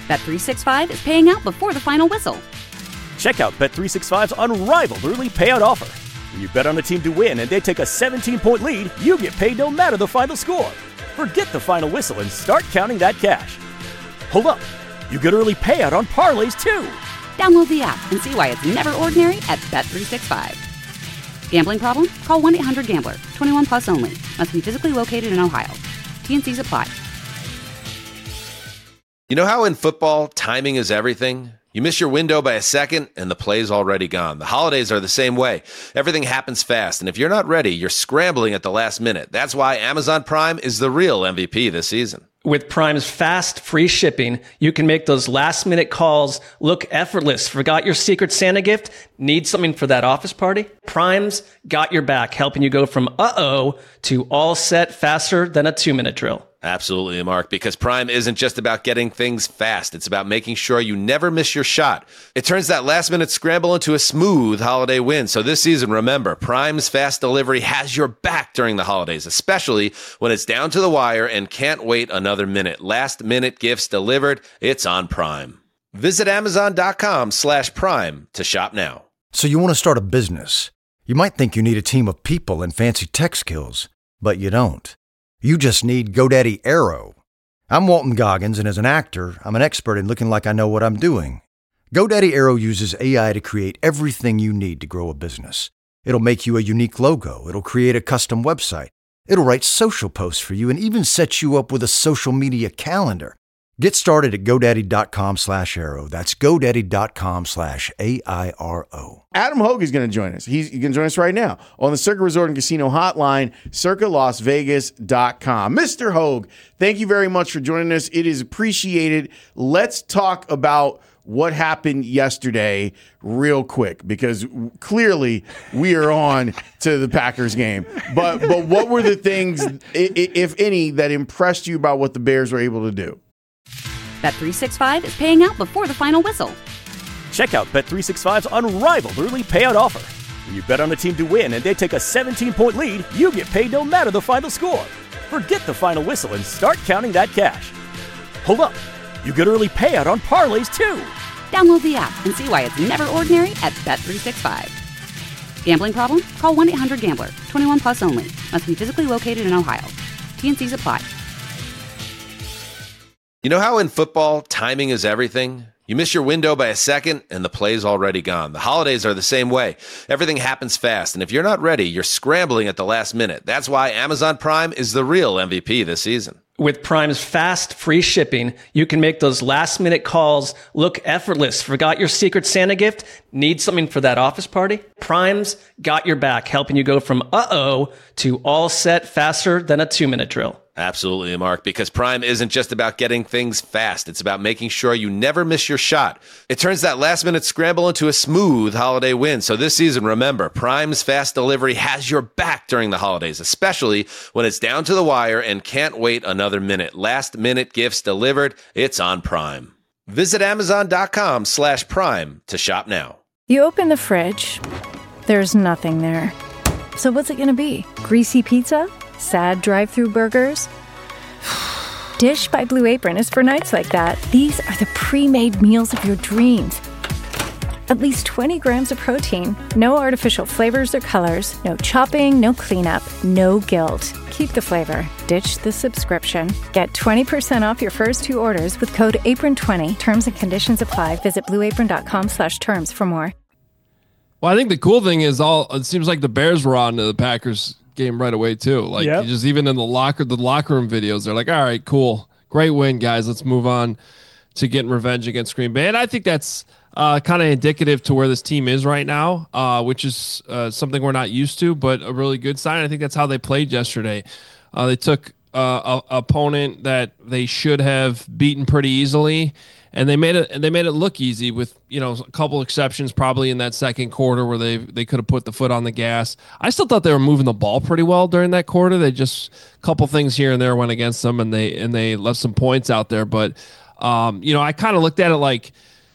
Bet365 is paying out before the final whistle. Check out Bet365's unrivaled early payout offer. When you bet on a team to win and they take a 17-point lead, you get paid no matter the final score. Forget the final whistle and start counting that cash. Hold up. You get early payout on parlays, too. Download the app and see why it's never ordinary at Bet365. Gambling problem? Call 1-800-GAMBLER. 21 plus only. Must be physically located in Ohio. T&Cs apply. You know how in football, timing is everything? You miss your window by a second, and the play's already gone. The holidays are the same way. Everything happens fast, and if you're not ready, you're scrambling at the last minute. That's why Amazon Prime is the real MVP this season. With Prime's fast, free shipping, you can make those last-minute calls look effortless. Forgot your Secret Santa gift? Need something for that office party? Prime's got your back, helping you go from uh-oh to all set faster than a 2-minute drill. Absolutely, Mark, because Prime isn't just about getting things fast. It's about making sure you never miss your shot. It turns that last-minute scramble into a smooth holiday win. So this season, remember, Prime's fast delivery has your back during the holidays, especially when it's down to the wire and can't wait another minute. Last-minute gifts delivered, it's on Prime. Visit Amazon.com/Prime to shop now. So you want to start a business. You might think you need a team of people and fancy tech skills, but you don't. You just need GoDaddy Aero. I'm Walton Goggins, and as an actor, I'm an expert in looking like I know what I'm doing. GoDaddy Aero uses AI to create everything you need to grow a business. It'll make you a unique logo. It'll create a custom website. It'll write social posts for you and even set you up with a social media calendar. Get started at GoDaddy.com/Aero. That's GoDaddy.com/AIRO. Adam Hogue is going to join us. He's going to join us right now on the Circa Resort and Casino hotline, circalasvegas.com. Mr. Hogue, thank you very much for joining us. It is appreciated. Let's talk about what happened yesterday real quick, because clearly we are on to the Packers game. But what were the things, if any, that impressed you about what the Bears were able to do? Bet365 is paying out before the final whistle. Check out Bet365's unrivaled early payout offer. When you bet on a team to win and they take a 17-point lead, you get paid no matter the final score. Forget the final whistle and start counting that cash. Hold up. You get early payout on parlays, too. Download the app and see why it's never ordinary at Bet365. Gambling problem? Call 1-800-GAMBLER. 21 plus only. Must be physically located in Ohio. T&Cs apply. You know how in football, timing is everything? You miss your window by a second, and the play's already gone. The holidays are the same way. Everything happens fast, and if you're not ready, you're scrambling at the last minute. That's why Amazon Prime is the real MVP this season. With Prime's fast, free shipping, you can make those last-minute calls look effortless. Forgot your Secret Santa gift? Need something for that office party? Prime's got your back, helping you go from uh-oh to all set faster than a 2-minute drill. Absolutely, Mark, because Prime isn't just about getting things fast. It's about making sure you never miss your shot. It turns that last-minute scramble into a smooth holiday win. So this season, remember, Prime's fast delivery has your back during the holidays, especially when it's down to the wire and can't wait another minute. Last-minute gifts delivered, it's on Prime. Visit Amazon.com/Prime to shop now. You open the fridge, there's nothing there. So what's it going to be? Greasy pizza? Sad drive-through burgers? Dish by Blue Apron is for nights like that. These are the pre-made meals of your dreams. At least 20 grams of protein, no artificial flavors or colors, no chopping, no cleanup, no guilt. Keep the flavor. Ditch the subscription. Get 20% off your first 2 orders with code APRON20. Terms and conditions apply. Visit blueapron.com/terms for more. Well, I think the cool thing is it seems like the Bears were on to the Packers game right away too. Like just even in the locker room videos, they're like, all right, cool. Great win, guys. Let's move on to getting revenge against Green Bay. And I think that's kind of indicative to where this team is right now, which is something we're not used to, but a really good sign. I think that's how they played yesterday. They took an opponent that they should have beaten pretty easily, and they made it look easy with, a couple exceptions probably in that second quarter where they could have put the foot on the gas. I still thought they were moving the ball pretty well during that quarter. They just a couple things here and there went against them, and they left some points out there. But I kind of looked at it like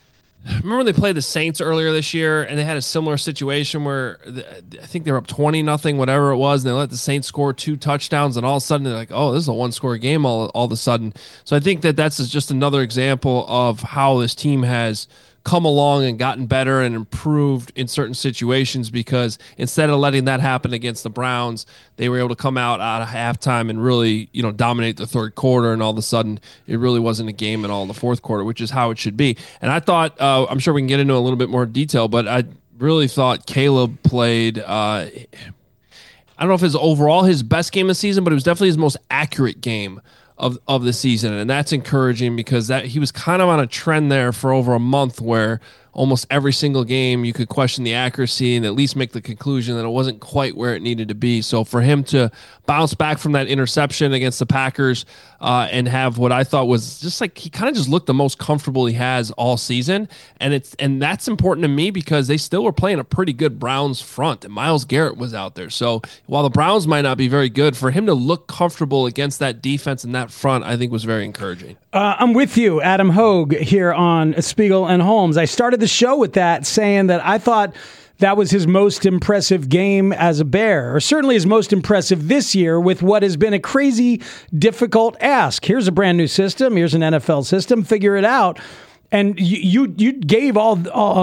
remember when they played the Saints earlier this year and they had a similar situation where I think they were up 20-0, whatever it was, and they let the Saints score 2 touchdowns, and all of a sudden they're like, oh, this is a 1-score game all of a sudden. So I think that's just another example of how this team has come along and gotten better and improved in certain situations, because instead of letting that happen against the Browns, they were able to come out of halftime and really, dominate the third quarter, and all of a sudden it really wasn't a game at all in the fourth quarter, which is how it should be. And I thought, I'm sure we can get into a little bit more detail, but I really thought Caleb played, I don't know if it's overall his best game of the season, but it was definitely his most accurate game of the season, and that's encouraging because that he was kind of on a trend there for over a month where almost every single game you could question the accuracy and at least make the conclusion that it wasn't quite where it needed to be. So for him to bounce back from that interception against the Packers and have what I thought was just like, he kind of just looked the most comfortable he has all season. And that's important to me because they still were playing a pretty good Browns front, and Myles Garrett was out there. So while the Browns might not be very good, for him to look comfortable against that defense and that front, I think was very encouraging. I'm with you, Adam Hogue, here on Spiegel and Holmes. I started the show with that, saying that I thought that was his most impressive game as a Bear, or certainly his most impressive this year with what has been a crazy, difficult ask. Here's a brand new system. Here's an NFL system. Figure it out. And you gave all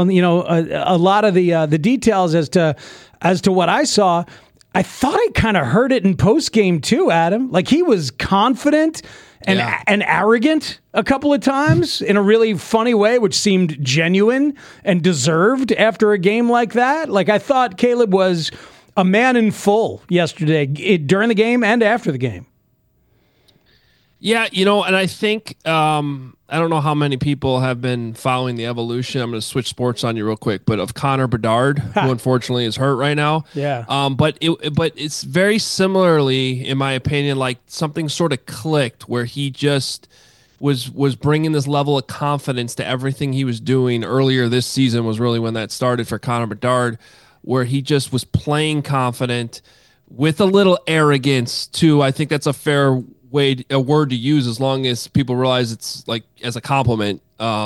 a lot of the details as to what I saw. I thought I kind of heard it in post game too, Adam. Like he was confident and arrogant a couple of times in a really funny way, which seemed genuine and deserved after a game like that. Like I thought Caleb was a man in full yesterday during the game and after the game. Yeah, and I think I don't know how many people have been following the evolution. I'm going to switch sports on you real quick, but of Connor Bedard, who unfortunately is hurt right now. Yeah. But it's very similarly, in my opinion, like something sort of clicked where he just was bringing this level of confidence to everything he was doing. Earlier this season was really when that started for Connor Bedard, where he just was playing confident with a little arrogance too. I think that's a fair a word to use as long as people realize it's like as a compliment.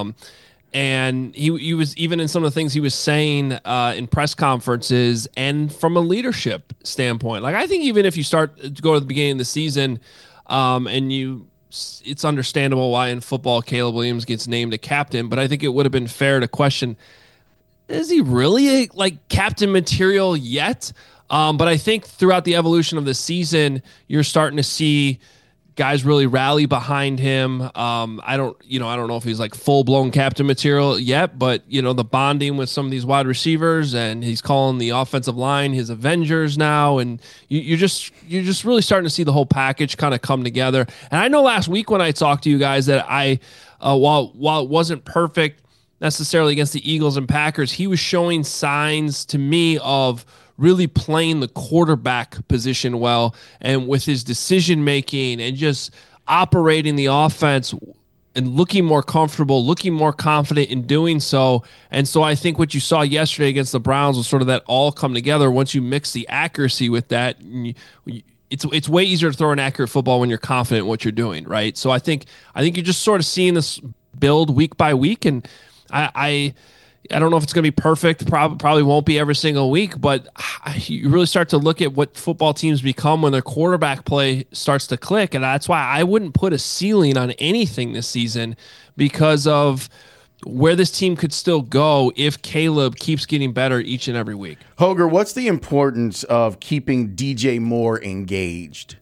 And he was, even in some of the things he was saying in press conferences and from a leadership standpoint, like I think even if you start to go to the beginning of the season it's understandable why in football Caleb Williams gets named a captain, but I think it would have been fair to question, is he really like captain material yet? But I think throughout the evolution of the season, you're starting to see guys really rally behind him. I don't know if he's like full blown captain material yet, but the bonding with some of these wide receivers, and he's calling the offensive line his Avengers now. And you're just really starting to see the whole package kind of come together. And I know last week when I talked to you guys that while it wasn't perfect necessarily against the Eagles and Packers, he was showing signs to me of really playing the quarterback position well, and with his decision making and just operating the offense and looking more comfortable, looking more confident in doing so. And so I think what you saw yesterday against the Browns was sort of that all come together. Once you mix the accuracy with that, it's way easier to throw an accurate football when you're confident in what you're doing, right? So I think you're just sort of seeing this build week by week, and I don't know if it's going to be perfect. Probably won't be every single week, but you really start to look at what football teams become when their quarterback play starts to click. And that's why I wouldn't put a ceiling on anything this season, because of where this team could still go if Caleb keeps getting better each and every week. Hoger, what's the importance of keeping DJ Moore engaged?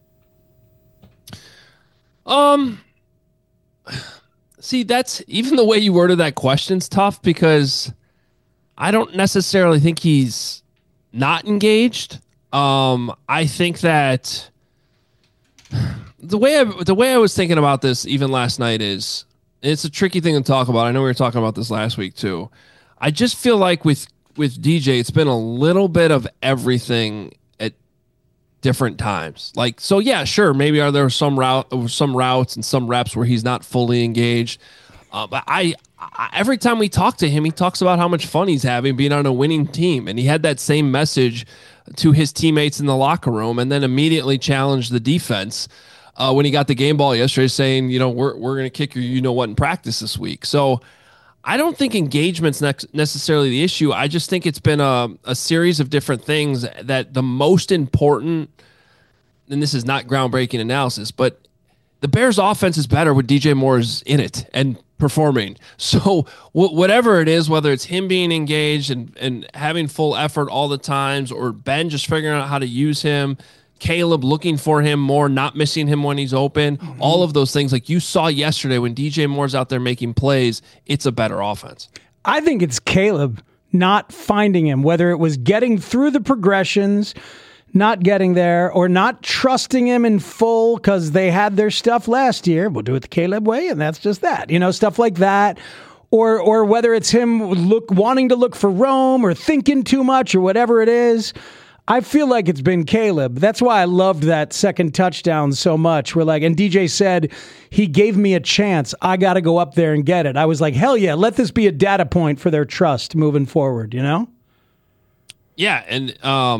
See, that's even the way you worded that question's tough, because I don't necessarily think he's not engaged. I think that the way I was thinking about this even last night is, it's a tricky thing to talk about. I know we were talking about this last week too. I just feel like with DJ, it's been a little bit of everything at different times. Like, so yeah, sure, maybe are there some routes and some reps where he's not fully engaged. But I every time we talk to him, he talks about how much fun he's having being on a winning team, and he had that same message to his teammates in the locker room, and then immediately challenged the defense when he got the game ball yesterday, saying, we're going to kick your what in practice this week. So I don't think engagement's necessarily the issue. I just think it's been a series of different things that the most important, and this is not groundbreaking analysis, but the Bears offense is better with DJ Moore's in it and performing. So whatever it is, whether it's him being engaged and having full effort all the times, or Ben just figuring out how to use him, Caleb looking for him more, not missing him when he's open, all of those things like you saw yesterday when DJ Moore's out there making plays, it's a better offense. I think it's Caleb not finding him, whether it was getting through the progressions, not getting there, or not trusting him in full because they had their stuff last year. We'll do it the Caleb way, and that's just that. Stuff like that. Or whether it's him wanting to look for Rome or thinking too much or whatever it is. I feel like it's been Caleb. That's why I loved that second touchdown so much. And DJ said, he gave me a chance. I got to go up there and get it. I was like, hell yeah, let this be a data point for their trust moving forward, Yeah, and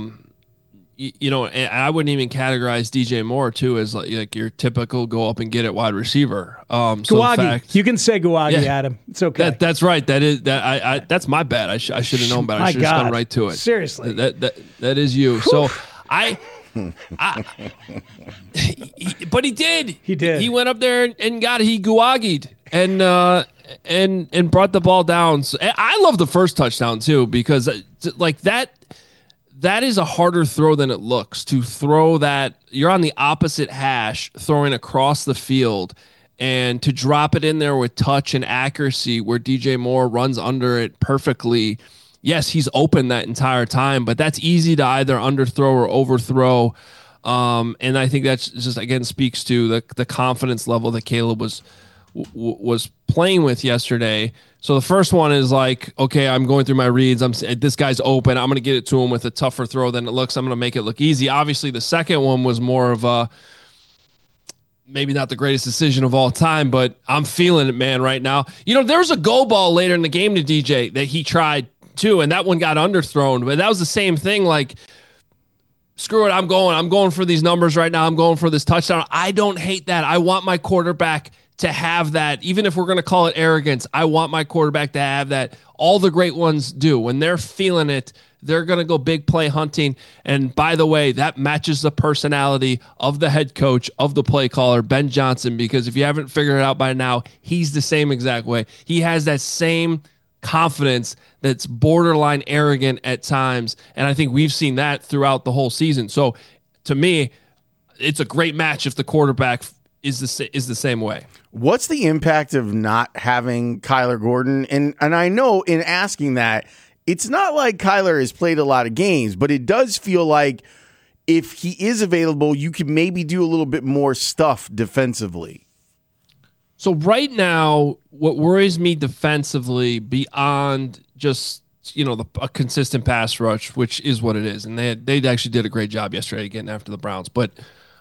and I wouldn't even categorize DJ Moore too as like your typical go up and get it wide receiver. Gouagi. You can say Gouagi, yeah, Adam. It's okay. That's right. That's my bad. I should have known better. I should have gone right to it. Seriously. That is you. Whew. So but he did. He did. He went up there and he Gouagi'd and brought the ball down. So, I love the first touchdown too, because like that is a harder throw than it looks, to throw that. You're on the opposite hash, throwing across the field, and to drop it in there with touch and accuracy where DJ Moore runs under it perfectly. Yes, he's open that entire time, but that's easy to either underthrow or overthrow. And I think that's just, again, speaks to the confidence level that Caleb was playing with yesterday. So the first one is like, okay, I'm going through my reads. This guy's open. I'm going to get it to him with a tougher throw than it looks. I'm going to make it look easy. Obviously, the second one was more of a maybe not the greatest decision of all time, but I'm feeling it, man, right now. There was a go ball later in the game to DJ that he tried too, and that one got underthrown. But that was the same thing. Like, screw it, I'm going for these numbers right now. I'm going for this touchdown. I don't hate that. I want my quarterback to have that, even if we're going to call it arrogance. I want my quarterback to have that. All the great ones do. When they're feeling it, they're going to go big play hunting. And by the way, that matches the personality of the head coach, of the play caller, Ben Johnson, because if you haven't figured it out by now, he's the same exact way. He has that same confidence that's borderline arrogant at times. And I think we've seen that throughout the whole season. So to me, it's a great match if the quarterback is the same way. What's the impact of not having Kyler Gordon? And I know in asking that, it's not like Kyler has played a lot of games, but it does feel like if he is available, you can maybe do a little bit more stuff defensively. So right now, what worries me defensively beyond just a consistent pass rush, which is what it is, and they actually did a great job yesterday getting after the Browns, but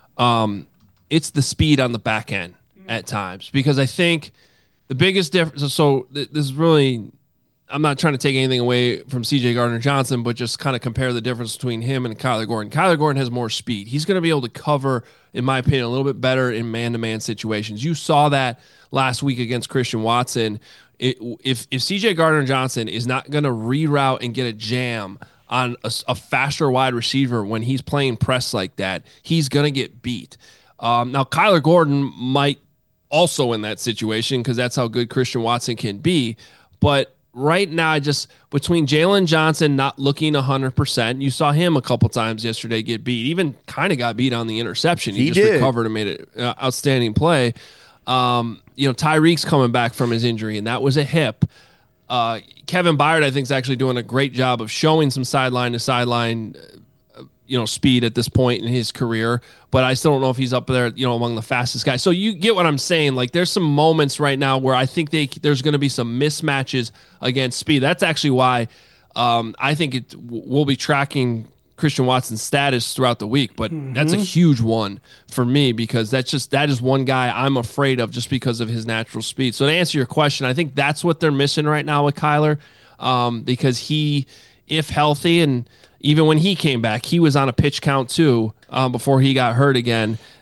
it's the speed on the back end at times, because I think the biggest difference. So this is really, I'm not trying to take anything away from CJ Gardner-Johnson, but just kind of compare the difference between him and Kyler Gordon. Kyler Gordon has more speed. He's going to be able to cover, in my opinion, a little bit better in man-to-man situations. You saw that last week against Christian Watson. If CJ Gardner-Johnson is not going to reroute and get a jam on a faster wide receiver when he's playing press like that, he's going to get beat. Now, Kyler Gordon might also in that situation, because that's how good Christian Watson can be. But right now, just between Jalen Johnson not looking 100%, you saw him a couple times yesterday get beat, even kind of got beat on the interception. He just recovered and made an outstanding play. Tyreek's coming back from his injury, and that was a hip. Kevin Byard, I think, is actually doing a great job of showing some sideline to sideline speed at this point in his career, but I still don't know if he's up there, among the fastest guys. So you get what I'm saying. Like, there's some moments right now where I think there's going to be some mismatches against speed. That's actually why I think we'll be tracking Christian Watson's status throughout the week, but that's a huge one for me, because that is one guy I'm afraid of just because of his natural speed. So to answer your question, I think that's what they're missing right now with Kyler, because he, if healthy, and even when he came back, he was on a pitch count too before he got hurt again.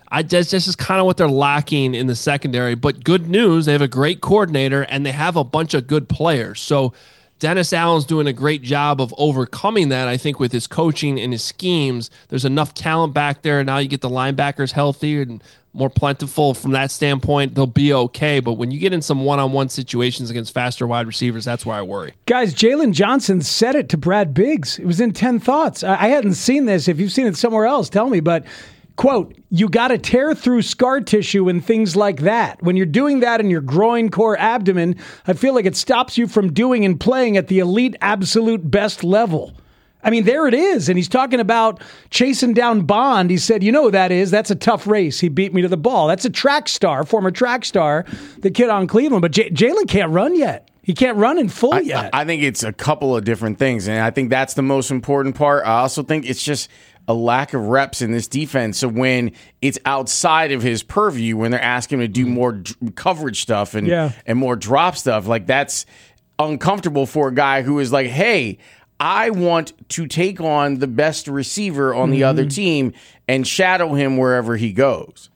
This is kind of what they're lacking in the secondary. But good news, they have a great coordinator and they have a bunch of good players. So Dennis Allen's doing a great job of overcoming that, I think, with his coaching and his schemes. There's enough talent back there. Now you get the linebackers healthy and more plentiful from that standpoint. They'll be okay. But when you get in some one-on-one situations against faster wide receivers, that's where I worry. Guys, Jalen Johnson said it to Brad Biggs. It was in 10 Thoughts. I hadn't seen this. If you've seen it somewhere else, tell me. But, quote, you got to tear through scar tissue and things like that. When you're doing that in your groin, core, abdomen, I feel like it stops you from doing and playing at the elite, absolute best level. I mean, there it is. And he's talking about chasing down Bond. He said, you know who that is? That's a tough race. He beat me to the ball. That's a track star, former track star, the kid on Cleveland. But Jalen can't run yet. He can't run in full yet. I think it's a couple of different things. And I think that's the most important part. I also think it's just a lack of reps in this defense. So when it's outside of his purview, when they're asking him to do more coverage stuff and more drop stuff, like that's uncomfortable for a guy who is like, hey, I want to take on the best receiver on the other team and shadow him wherever he goes.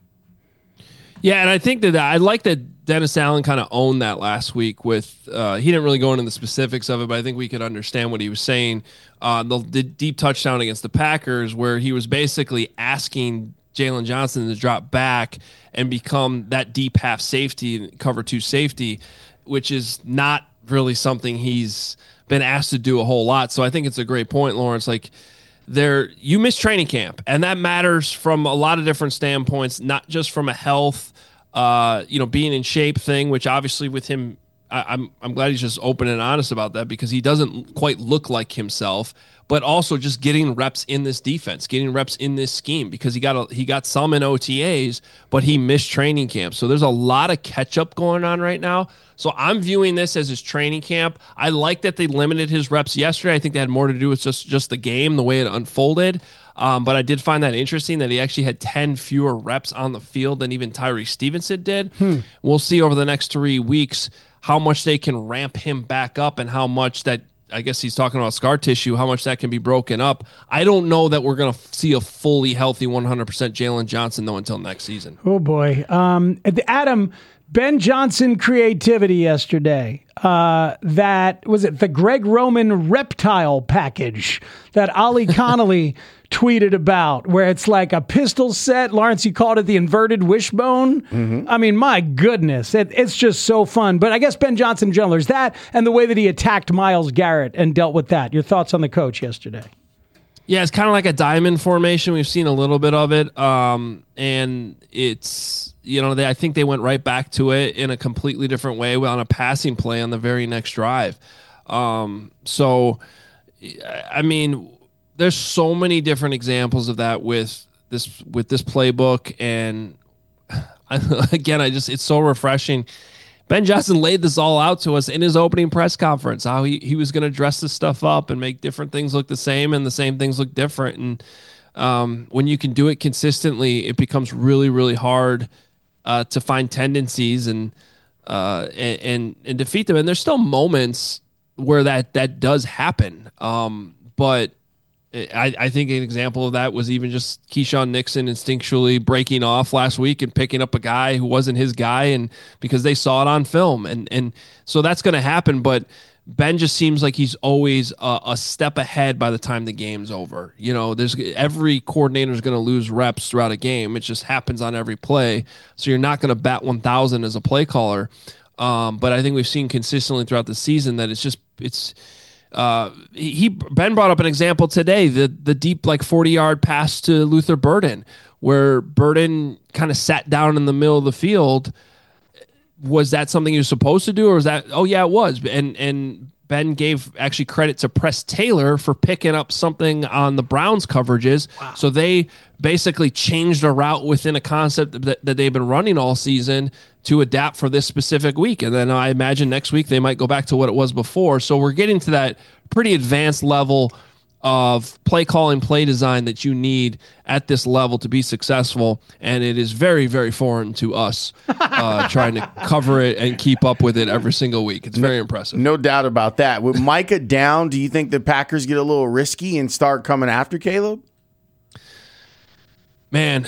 Yeah, and I think that I like that Dennis Allen kind of owned that last week with he didn't really go into the specifics of it, but I think we could understand what he was saying. The deep touchdown against the Packers where he was basically asking Jalen Johnson to drop back and become that deep half safety, cover 2 safety, which is not really something he's been asked to do a whole lot. So I think it's a great point, Lawrence. Like you missed training camp, and that matters from a lot of different standpoints, not just from a health, being in shape thing, which obviously with him, I'm glad he's just open and honest about that because he doesn't quite look like himself, but also just getting reps in this defense, getting reps in this scheme because he got some in OTAs, but he missed training camp. So there's a lot of catch up going on right now. So I'm viewing this as his training camp. I like that they limited his reps yesterday. I think that had more to do with just the game, the way it unfolded. But I did find that interesting that he actually had 10 fewer reps on the field than even Tyree Stevenson did. We'll see over the next 3 weeks how much they can ramp him back up and how much that, I guess he's talking about scar tissue, how much that can be broken up. I don't know that we're going to see a fully healthy 100% Jalen Johnson, though, until next season. Oh, boy. Adam, Ben Johnson creativity yesterday. That was it. The Greg Roman reptile package that Ali Connolly tweeted about, where it's like a pistol set. Lawrence, you called it the inverted wishbone. I mean, my goodness, it's just so fun. But I guess Ben Johnson in general, there's that, and the way that he attacked Myles Garrett and dealt with that. Your thoughts on the coach yesterday? Yeah, it's kind of like a diamond formation. We've seen a little bit of it, and it's. I think they went right back to it in a completely different way on a passing play on the very next drive. So, I mean, there's so many different examples of that with this playbook, and again, it's so refreshing. Ben Johnson laid this all out to us in his opening press conference, how he was going to dress this stuff up and make different things look the same and the same things look different. And when you can do it consistently, it becomes really, really hard to find tendencies and defeat them. And there's still moments where that does happen. But I think an example of that was even just Keyshawn Nixon instinctually breaking off last week and picking up a guy who wasn't his guy, and because they saw it on film. And so that's going to happen. But Ben just seems like he's always a step ahead by the time the game's over. There's every coordinator is going to lose reps throughout a game. It just happens on every play. So you're not going to bat 1,000 as a play caller. But I think we've seen consistently throughout the season that Ben brought up an example today, the deep 40-yard pass to Luther Burden, where Burden kind of sat down in the middle of the field. Was that something he was supposed to do, or was that? Oh yeah, it was. And Ben gave actually credit to Press Taylor for picking up something on the Browns coverages. Wow. So they basically changed a route within a concept that they've been running all season to adapt for this specific week. And then I imagine next week they might go back to what it was before. So we're getting to that pretty advanced level of play calling, play design that you need at this level to be successful. And it is very, very foreign to us trying to cover it and keep up with it every single week. It's very impressive. No doubt about that. With Micah down, do you think the Packers get a little risky and start coming after Caleb? Man,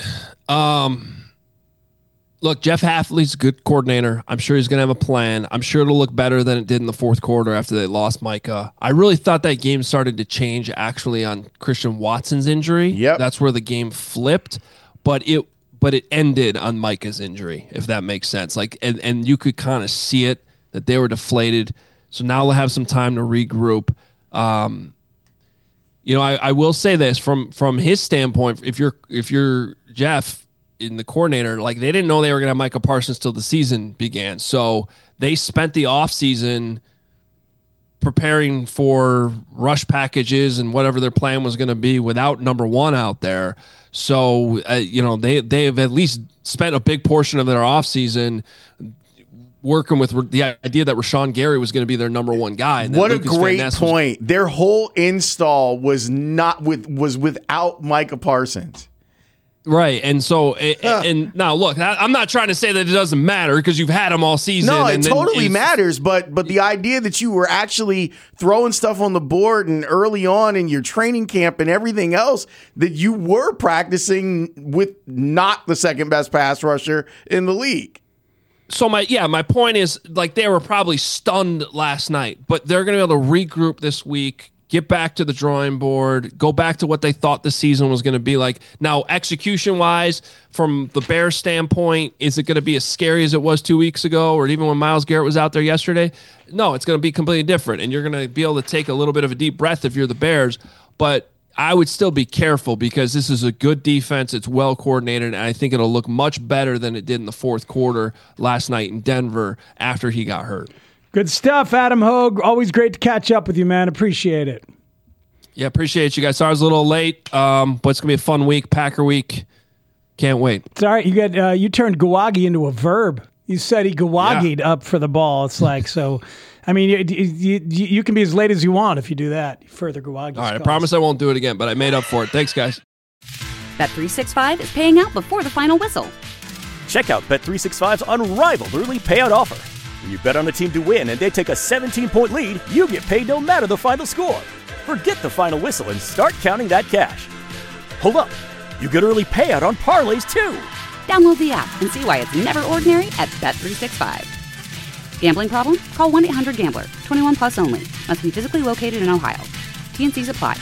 look, Jeff Hafley's a good coordinator. I'm sure he's going to have a plan. I'm sure it'll look better than it did in the fourth quarter after they lost Micah. I really thought that game started to change actually on Christian Watson's injury. Yep. That's where the game flipped, but it ended on Micah's injury, if that makes sense. Like, and you could kind of see it that they were deflated. So now they'll have some time to regroup. I will say this from his standpoint, if you're Jeff in the coordinator, like they didn't know they were going to have Micah Parsons till the season began. So they spent the offseason preparing for rush packages and whatever their plan was going to be without number one out there. So, they have at least spent a big portion of their offseason working with the idea that Rashawn Gary was going to be their number one guy. And what a great point. Their whole install was without Micah Parsons. Right. And so, and now look, I'm not trying to say that it doesn't matter because you've had him all season. No, it totally matters. But the idea that you were actually throwing stuff on the board and early on in your training camp and everything else, that you were practicing with not the second best pass rusher in the league. So my point is, like, they were probably stunned last night, but they're going to be able to regroup this week, get back to the drawing board, go back to what they thought the season was going to be like. Now, execution-wise, from the Bears' standpoint, is it going to be as scary as it was 2 weeks ago or even when Myles Garrett was out there yesterday? No, it's going to be completely different, and you're going to be able to take a little bit of a deep breath if you're the Bears, but I would still be careful because this is a good defense. It's well coordinated, and I think it'll look much better than it did in the fourth quarter last night in Denver after he got hurt. Good stuff, Adam Hogue. Always great to catch up with you, man. Appreciate it. Yeah, appreciate you guys. Sorry I was a little late, but it's going to be a fun week, Packer week. Can't wait. It's all right. You turned Gawagi into a verb. You said he Gawagi'd up for the ball. It's like, so... I mean, you can be as late as you want if you do that. Further Gawagi. All right, I promise I won't do it again, but I made up for it. Thanks, guys. Bet365 is paying out before the final whistle. Check out Bet365's unrivaled early payout offer. When you bet on a team to win and they take a 17-point lead, you get paid no matter the final score. Forget the final whistle and start counting that cash. Hold up. You get early payout on parlays, too. Download the app and see why it's never ordinary at Bet365. Gambling problem? Call 1-800-GAMBLER. 21 plus only. Must be physically located in Ohio. T&Cs apply.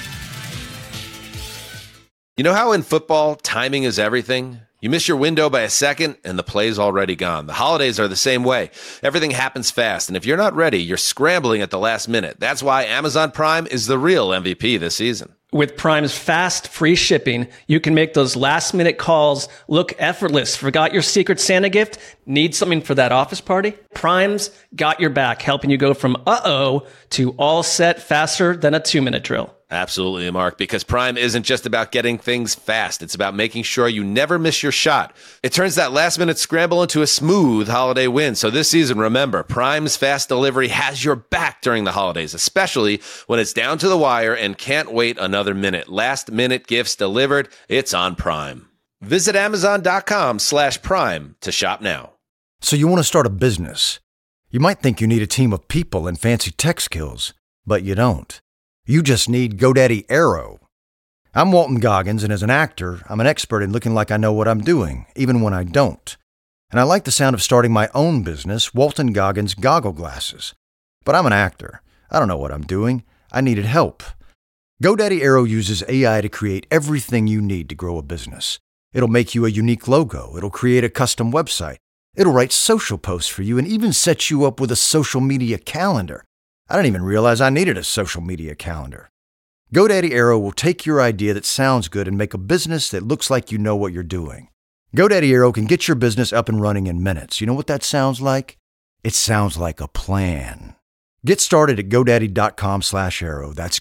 You know how in football, timing is everything? You miss your window by a second, and the play's already gone. The holidays are the same way. Everything happens fast, and if you're not ready, you're scrambling at the last minute. That's why Amazon Prime is the real MVP this season. With Prime's fast, free shipping, you can make those last-minute calls look effortless. Forgot your Secret Santa gift? Need something for that office party? Prime's got your back, helping you go from uh-oh to all set faster than a 2-minute drill. Absolutely, Mark, because Prime isn't just about getting things fast. It's about making sure you never miss your shot. It turns that last-minute scramble into a smooth holiday win. So this season, remember, Prime's fast delivery has your back during the holidays, especially when it's down to the wire and can't wait another minute. Last-minute gifts delivered, it's on Prime. Visit Amazon.com/Prime to shop now. So you want to start a business. You might think you need a team of people and fancy tech skills, but you don't. You just need GoDaddy Aero. I'm Walton Goggins, and as an actor, I'm an expert in looking like I know what I'm doing, even when I don't. And I like the sound of starting my own business, Walton Goggins Goggle Glasses. But I'm an actor. I don't know what I'm doing. I needed help. GoDaddy Aero uses AI to create everything you need to grow a business. It'll make you a unique logo. It'll create a custom website. It'll write social posts for you and even set you up with a social media calendar. I didn't even realize I needed a social media calendar. GoDaddy Aero will take your idea that sounds good and make a business that looks like you know what you're doing. GoDaddy Aero can get your business up and running in minutes. You know what that sounds like? It sounds like a plan. Get started at GoDaddy.com/Aero. That's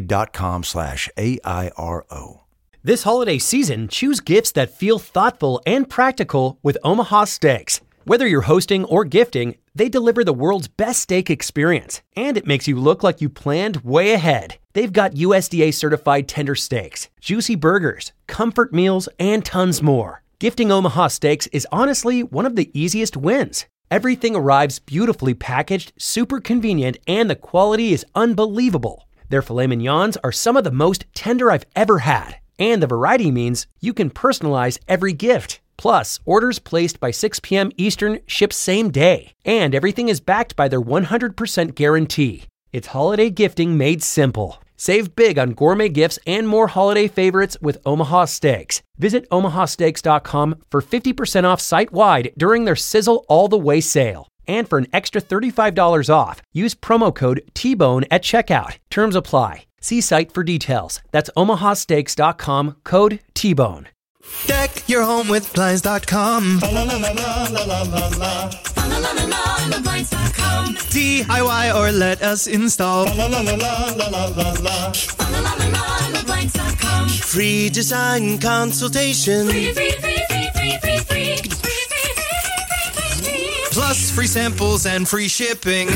GoDaddy.com/AIRO. This holiday season, choose gifts that feel thoughtful and practical with Omaha Steaks. Whether you're hosting or gifting, they deliver the world's best steak experience, and it makes you look like you planned way ahead. They've got USDA-certified tender steaks, juicy burgers, comfort meals, and tons more. Gifting Omaha Steaks is honestly one of the easiest wins. Everything arrives beautifully packaged, super convenient, and the quality is unbelievable. Their filet mignons are some of the most tender I've ever had. And the variety means you can personalize every gift. Plus, orders placed by 6 p.m. Eastern ship same day. And everything is backed by their 100% guarantee. It's holiday gifting made simple. Save big on gourmet gifts and more holiday favorites with Omaha Steaks. Visit omahasteaks.com for 50% off site-wide during their Sizzle All the Way sale. And for an extra $35 off, use promo code T-Bone at checkout. Terms apply. See site for details. That's omahasteaks.com, code T-Bone. Deck your home with Blinds.com. DIY or let us install. Free design consultation. Plus free samples and free shipping.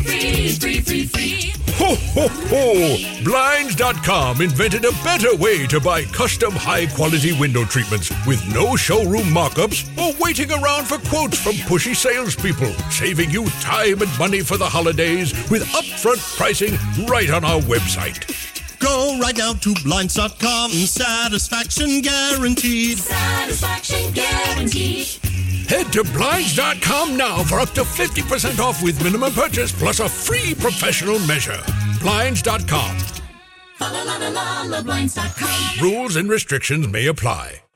Ho, ho, ho! Blinds.com invented a better way to buy custom high-quality window treatments with no showroom mock-ups or waiting around for quotes from pushy salespeople, saving you time and money for the holidays with upfront pricing right on our website. Go right now to Blinds.com. Satisfaction guaranteed. Satisfaction guaranteed. Head to Blinds.com now for up to 50% off with minimum purchase plus a free professional measure. Blinds.com. Rules and restrictions may apply.